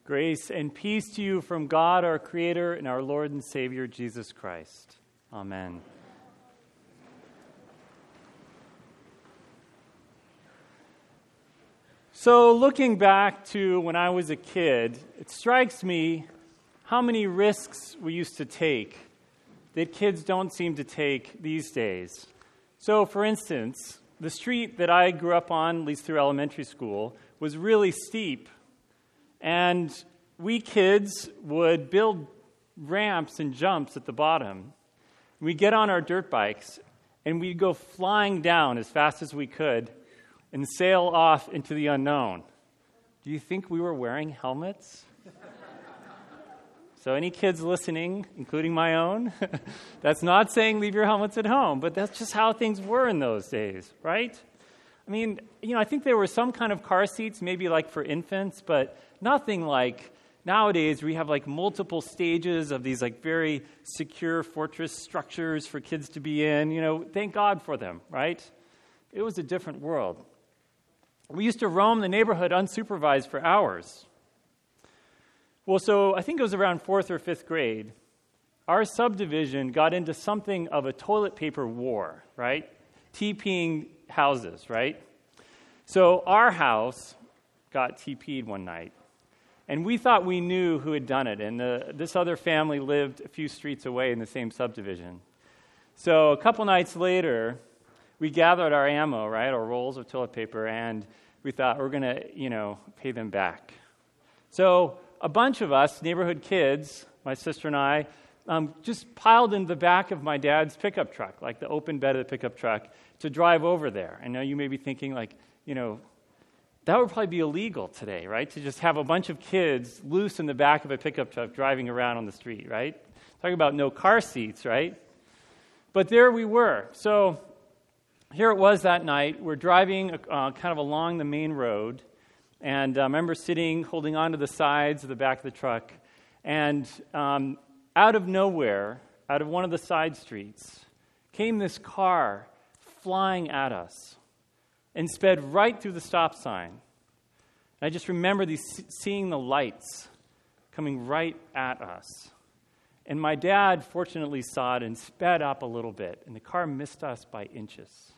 Grace and peace to you from God, our Creator, and our Lord and Savior, Jesus Christ. Amen. So, looking back to when I was a kid, it strikes me how many risks we used to take that kids don't seem to take these days. So, for instance, the street that I grew up on, at least through elementary school, was really steep. And we kids would build ramps and jumps at the bottom. We'd get on our dirt bikes, and we'd go flying down as fast as we could and sail off into the unknown. Do you think we were wearing helmets? So any kids listening, including my own, that's not saying leave your helmets at home, but that's just how things were in those days, right? I mean, I think there were some kind of car seats, maybe like for infants, but nothing like nowadays we have like multiple stages of these like very secure fortress structures for kids to be in. Thank God for them, right? It was a different world. We used to roam the neighborhood unsupervised for hours. Well, so I think it was around 4th or 5th grade, our subdivision got into something of a toilet paper war, right? TPing houses, right? So our house got TP'd one night, and we thought we knew who had done it, and this other family lived a few streets away in the same subdivision. So a couple nights later, we gathered our ammo, right, our rolls of toilet paper, and we thought we're going to, pay them back. So a bunch of us, neighborhood kids, my sister and I, just piled in the back of my dad's pickup truck, like the open bed of the pickup truck, to drive over there. I know you may be thinking, that would probably be illegal today, right? To just have a bunch of kids loose in the back of a pickup truck driving around on the street, right? Talking about no car seats, right? But there we were. So here it was that night. We're driving kind of along the main road, and I remember holding onto the sides of the back of the truck, and out of nowhere, out of one of the side streets, came this car flying at us and sped right through the stop sign. And I just remember seeing the lights coming right at us. And my dad fortunately saw it and sped up a little bit, and the car missed us by inches.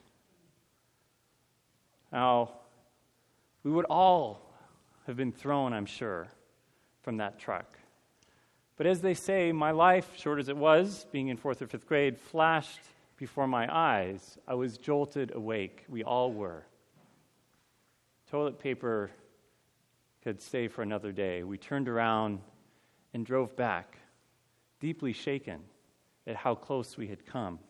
Now, we would all have been thrown, I'm sure, from that truck. But as they say, my life, short as it was, being in 4th or 5th grade, flashed before my eyes. I was jolted awake. We all were. Toilet paper could stay for another day. We turned around and drove back, deeply shaken at how close we had come.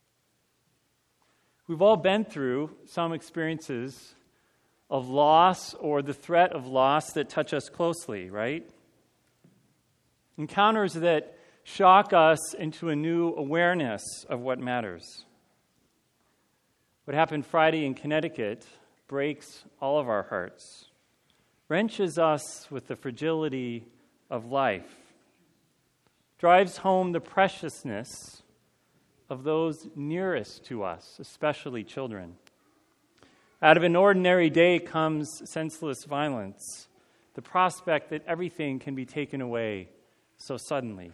We've all been through some experiences of loss or the threat of loss that touch us closely, right? Encounters that shock us into a new awareness of what matters. What happened Friday in Connecticut breaks all of our hearts, wrenches us with the fragility of life, drives home the preciousness of those nearest to us, especially children. Out of an ordinary day comes senseless violence, the prospect that everything can be taken away so suddenly.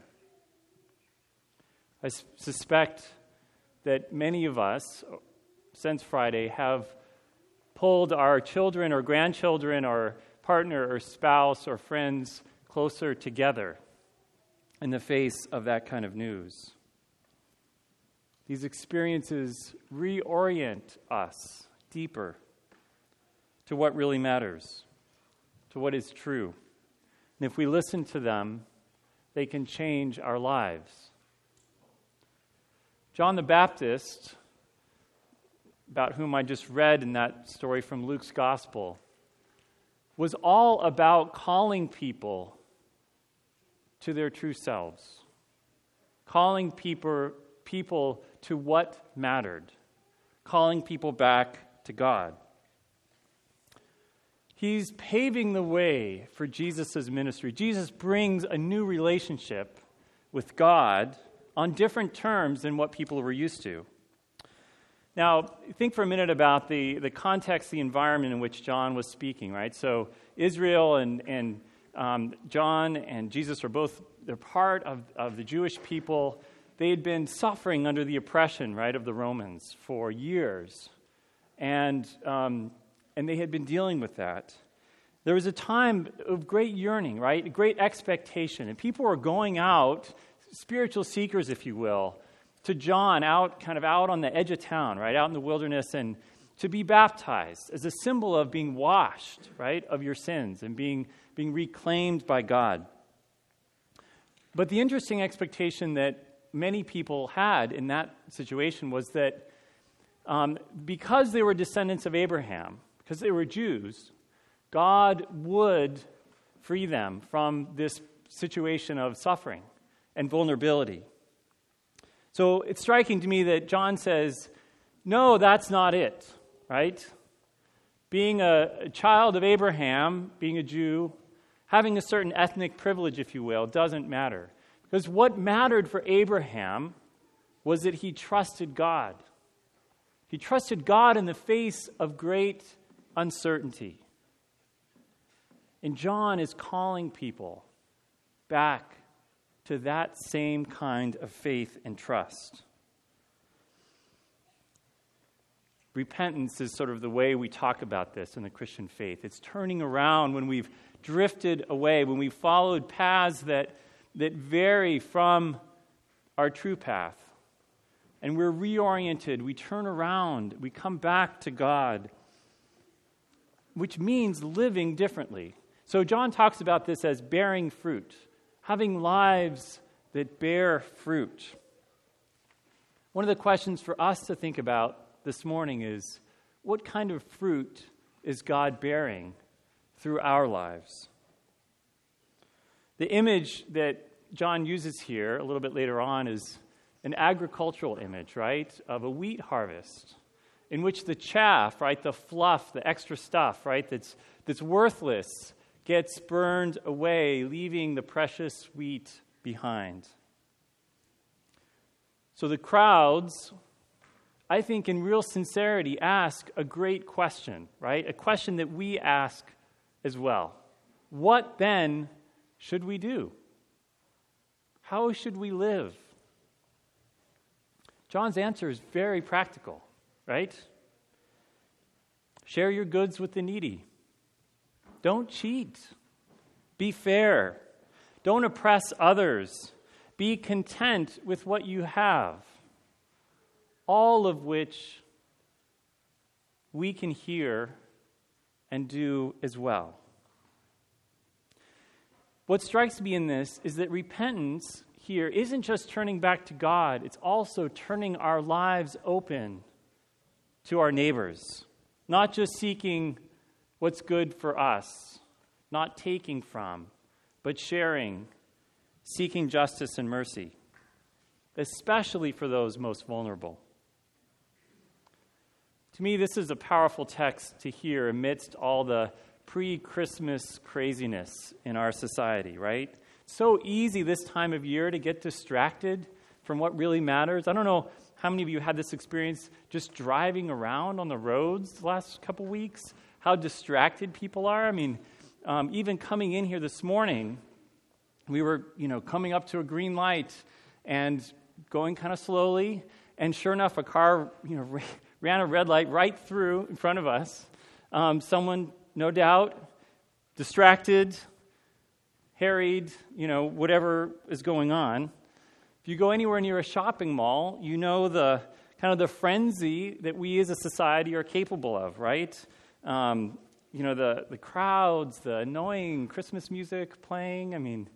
I suspect that many of us, since Friday, have pulled our children or grandchildren or partner or spouse or friends closer together in the face of that kind of news. These experiences reorient us deeper to what really matters, to what is true. And if we listen to them, they can change our lives. John the Baptist, about whom I just read in that story from Luke's Gospel, was all about calling people to their true selves, calling people to what mattered, calling people back to God. He's paving the way for Jesus' ministry. Jesus brings a new relationship with God on different terms than what people were used to. Now, think for a minute about the context, the environment in which John was speaking, right? So Israel and John and Jesus are both, they're part of the Jewish people. They had been suffering under the oppression, right, of the Romans for years. And they had been dealing with that. There was a time of great yearning, right, great expectation. And people were going out, spiritual seekers, if you will, to John, kind of out on the edge of town, right, out in the wilderness, and to be baptized as a symbol of being washed, right, of your sins and being reclaimed by God. But the interesting expectation that many people had in that situation was that because they were descendants of Abraham, because they were Jews, God would free them from this situation of suffering and vulnerability. So it's striking to me that John says, no, that's not it, right? Being a child of Abraham, being a Jew, having a certain ethnic privilege, if you will, doesn't matter. Because what mattered for Abraham was that he trusted God. He trusted God in the face of great uncertainty. And John is calling people back to that same kind of faith and trust. Repentance is sort of the way we talk about this in the Christian faith. It's turning around when we've drifted away, when we've followed paths that vary from our true path. And we're reoriented, we turn around, we come back to God, which means living differently. So John talks about this as bearing fruit, having lives that bear fruit. One of the questions for us to think about this morning is, what kind of fruit is God bearing through our lives? The image that John uses here a little bit later on is an agricultural image, right, of a wheat harvest in which the chaff, right, the fluff, the extra stuff, right, that's worthless gets burned away, leaving the precious wheat behind. So the crowds, I think in real sincerity, ask a great question, right? A question that we ask as well. What then should we do? How should we live? John's answer is very practical, right? Share your goods with the needy. Don't cheat. Be fair. Don't oppress others. Be content with what you have. All of which we can hear and do as well. What strikes me in this is that repentance here isn't just turning back to God, it's also turning our lives open to our neighbors. Not just seeking what's good for us, not taking from, but sharing, seeking justice and mercy, especially for those most vulnerable. To me, this is a powerful text to hear amidst all the pre-Christmas craziness in our society, right? So easy this time of year to get distracted from what really matters. I don't know how many of you had this experience just driving around on the roads the last couple weeks, how distracted people are. I mean, even coming in here this morning, we were, coming up to a green light and going kind of slowly, and sure enough, a car, ran a red light right through in front of us. Someone, no doubt, distracted, harried, whatever is going on. If you go anywhere near a shopping mall, you know the kind of the frenzy that we as a society are capable of, right? The crowds, the annoying Christmas music playing. I mean,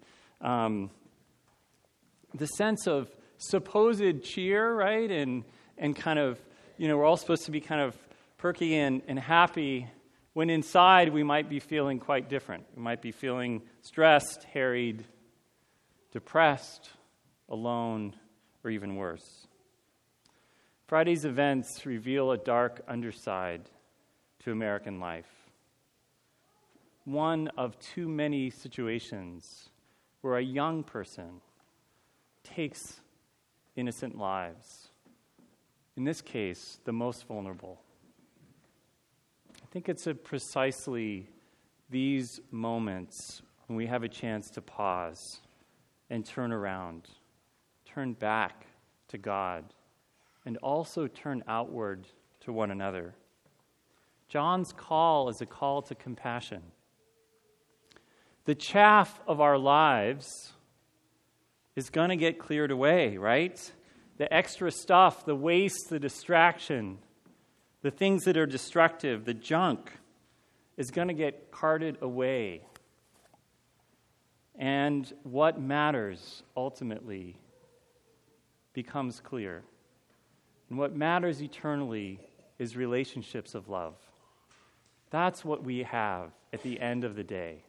the sense of supposed cheer, right? And kind of, we're all supposed to be kind of perky and happy, when inside we might be feeling quite different. We might be feeling stressed, harried, depressed, alone, or even worse. Friday's events reveal a dark underside to American life. One of too many situations where a young person takes innocent lives. In this case, the most vulnerable. I think it's precisely these moments when we have a chance to pause and turn around, turn back to God, and also turn outward to one another. John's call is a call to compassion. The chaff of our lives is going to get cleared away, right? The extra stuff, the waste, the distraction, the things that are destructive, the junk is going to get carted away. And what matters ultimately becomes clear. And what matters eternally is relationships of love. That's what we have at the end of the day.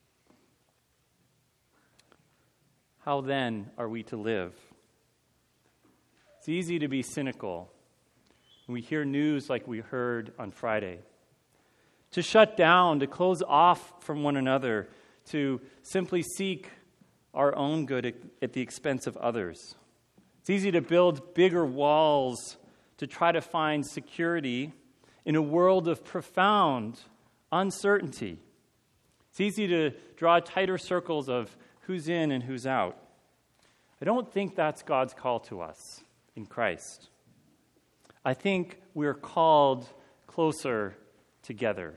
How then are we to live? It's easy to be cynical when we hear news like we heard on Friday. To shut down, to close off from one another, to simply seek our own good at the expense of others. It's easy to build bigger walls to try to find security in a world of profound uncertainty. It's easy to draw tighter circles of who's in and who's out. I don't think that's God's call to us in Christ. I think we're called closer together.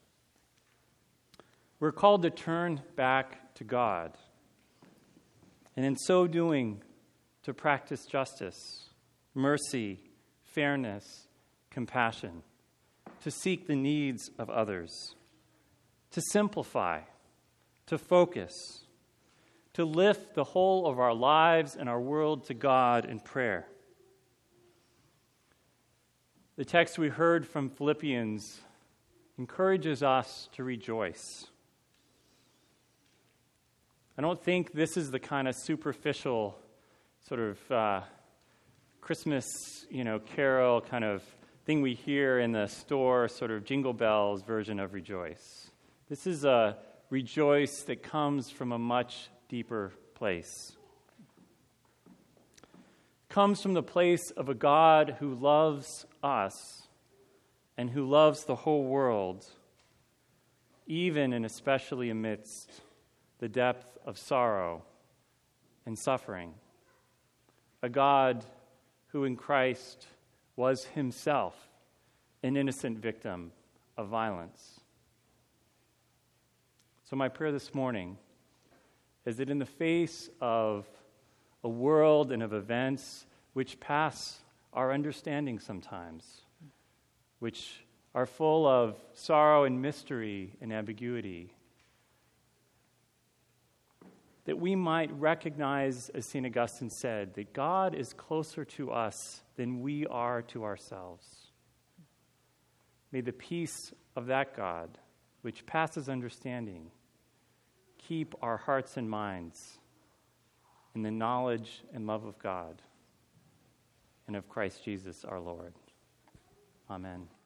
We're called to turn back to God, and in so doing, to practice justice, mercy, fairness, compassion, to seek the needs of others, to simplify, to focus, to lift the whole of our lives and our world to God in prayer. The text we heard from Philippians encourages us to rejoice. I don't think this is the kind of superficial sort of Christmas, carol kind of thing we hear in the store, sort of jingle bells version of rejoice. This is a rejoice that comes from a much deeper place. It comes from the place of a God who loves us and who loves the whole world, even and especially amidst the depth of sorrow and suffering. A God who in Christ was himself an innocent victim of violence. So my prayer this morning is that in the face of a world and of events which pass our understanding sometimes, which are full of sorrow and mystery and ambiguity, that we might recognize, as St. Augustine said, that God is closer to us than we are to ourselves. May the peace of that God, which passes understanding, keep our hearts and minds in the knowledge and love of God and of Christ Jesus our Lord. Amen.